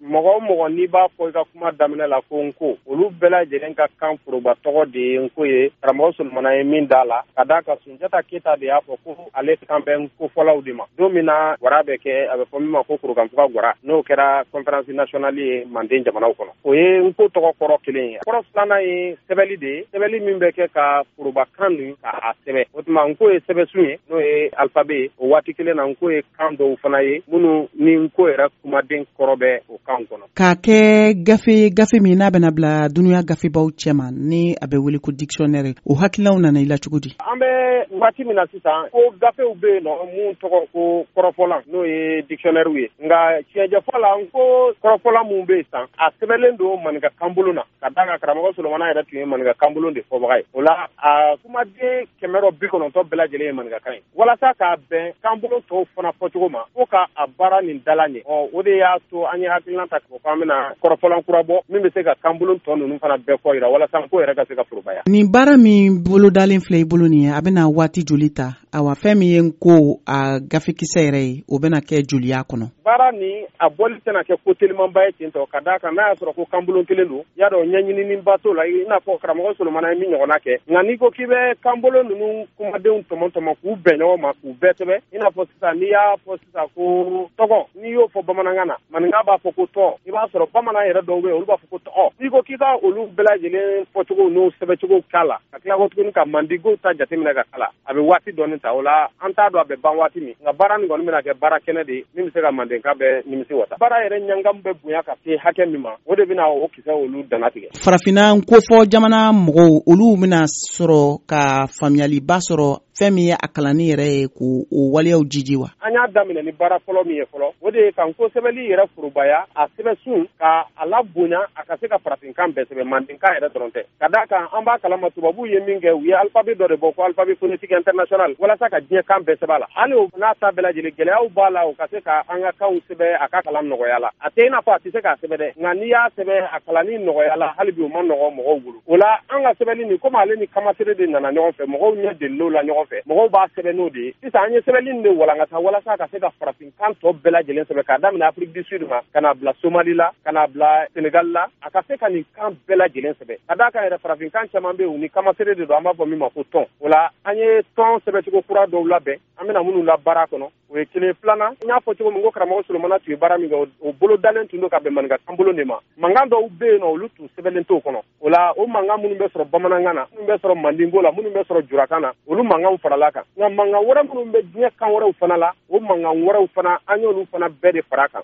mɔgɔ mɔgɔ n'i b'a fɔ I ka kuma daminɛ la ko nko olu bɛɛ lajɛlen ka kan foroba tɔgɔ de ye nko ye karamɔgɔ Solomana ye min d'a la ka d'a kan Sunjata Keyita de y'a fɔ ko ale kan bɛ nkofɔlaw de ma don min na gwara bɛ kɛ a bɛ fɔ min ma ko Kurukanfuga gwara n'o kɛra conférence nationale ye Manden jamanaw kɔnɔ o ye nko tɔgɔ kɔrɔ kelen ye kɔrɔ filanan ye sɛbɛnli de ye sɛbɛnli min bɛ kɛ ka forobakan nin k'a sɛbɛn o tuma nko ye sɛbɛnsun ye n'o ye alphabet ye o waati kelen na nko ye kan dɔw fana ye minnu ni nko yɛrɛ kumaden kɔrɔ bɛ o kan kɔnɔ k'a kɛ gafe min n'a bɛna bila dunuya gafebaw cɛma ni a bɛ wele ko dictionnaire o hakililaw nana I la cogo di an bɛ waati min na sisan ko gafew bɛ yen nɔ mun tɔgɔ ko kɔrɔfɔlan n'o ye dictionnaire ye nka tiɲɛjɛfɔ la nko kɔrɔfɔlan mun bɛ yen sisan a sɛbɛnlen don maninka kanbolo na ka d'a kan karamɔgɔ Solomana yɛrɛ tun ye maninka kanbolo de fɔbaga ye o la a kumaden 190 bɛɛ lajɛlen ye maninkakan ye walasa k'a bɛn kanbolo tɔw fana fɔcogo ma fo ka a baara nin dala ɲɛ o de y'a to an ye hakilina ta k'o fɔ an bɛna kɔrɔfɔlan kura bɔ min bɛ se ka kanbolo tɔ ninnu fana bɛɛ kɔ yira walasa nko yɛrɛ ka se ka forobaya nin baara min bolodalen filɛ I bolo nin ye a bɛna waati joli ta awa fɛn min ye nko a gafekisɛ yɛrɛ ye o bɛna kɛ joliya kɔnɔ baara ni a bɔli tɛna kɛ ko telimanba ye ten tɔ ka d'a kan n'a y'a sɔrɔ ko kanbolo kelen don y'a dɔn ɲɛɲiniba t'o la I n'a fɔ karamɔgɔ Solomana ye min ɲɔgɔnna kɛ nka n'i ko k'i bɛ kanbolo ninnu kumadenw tɔmɔ k'u bɛn ɲɔgɔn ma k'u bɛɛ sɛbɛn I n'a fɔ sisan n'i y'a fɔ sisan ko tɔgɔ n'i y'o fɔ bamanankan na maninka b'a fɔ ko tɔ I b'a sɔrɔ bamanan yɛrɛ dɔw bɛ yen olu b'a fɔ ko tɔ n'i ko k'i ka olu bɛɛ lajɛlen fɔcogo n'u sɛbɛcogo k'a la ka tila ko tuguni ka mandigow ta jateminɛ ka kala a bɛ waati dɔɔni ta o la an t'a dɔn a bɛ ban waati min nka baara nin kɔni bɛna kɛ baara kɛnɛ de ye min bɛ se ka mandenka bɛɛ nimisi wasa baara yɛrɛ ɲangamu bɛ bonya ka se hakɛ min ma o de bɛna o kisɛ olu dana tigɛ farafinna kofɔ jamana mɔgɔw olu bɛna sɔrɔ ka faamuyaliba sɔrɔ fɛn min ye a kalanni yɛrɛ ye k'o waleyaw jiji wa an y'a daminɛ ni baara fɔlɔ min ye fɔlɔ o de ye ka nko sɛbɛnli yɛrɛ forobaya a sɛbɛnsun ka a labonya a ka se ka farafinkan bɛɛ sɛbɛn mandenkan yɛrɛ dɔrɔn tɛ ka d'a kan an b'a kalama tubabuw ye min kɛ u ye alphabet dɔ de bɔ ko alphabet phonétique international walasa ka diɲɛ kan bɛɛ sɛbɛn a la hali o n'a ta bɛɛ lajɛlen gɛlɛyaw b'a la o ka se ka an ka kanw sɛbɛn a ka kalan nɔgɔya la a tɛ I n'a fɔ a tɛ se k'a sɛbɛn dɛ nka n'i y'a sɛbɛn a kalanni nɔgɔya la hali bi o ma nɔgɔ mɔgɔw bolo o la an ka sɛbɛnni nin komi ale ni kamasere de nana ɲɔgɔn fɛ mɔgɔw ɲɛ delil'o la ɲɔgɔn fɛ mɔgɔw b'a sɛbɛn n'o de ye sisan an ye sɛbɛnni nin de walankata walasa ka se ka farafinkan tɔ bɛɛ lajɛlen sɛbɛn k'a daminɛ Afrique du Sud ma ka n'a bila Somali la ka n'a bila Sénégal la a ka se ka nin kan bɛɛ lajɛlen sɛbɛn ka d'a kan yɛrɛ farafinkan caman bɛ yen u ni kamasere de don an b'a fɔ min ma ko tɔn o la an ye tɔn sɛbɛncogo kura dɔw labɛn an bɛna minnu la baara kɔnɔ o ye kelen filanan n y'a fɔ cogo min ko karamɔgɔ Solomana tun ye baara min kɛ o bolo dalen tun don ka bɛn maninka kanbolo de ma mankan dɔw bɛ yen nɔ olu tun sɛbɛnlen t'o kɔnɔ o la o mankan minnu bɛ sɔrɔ bamanankan na minnu bɛ sɔrɔ mandinko la minnu bɛ sɔrɔ jurakan na olu mankanw farala kan nka mankan wɛrɛ minnu bɛ diɲɛ kan wɛrɛw fana la o mankan wɛrɛw fana an y'olu fana bɛɛ de fara kan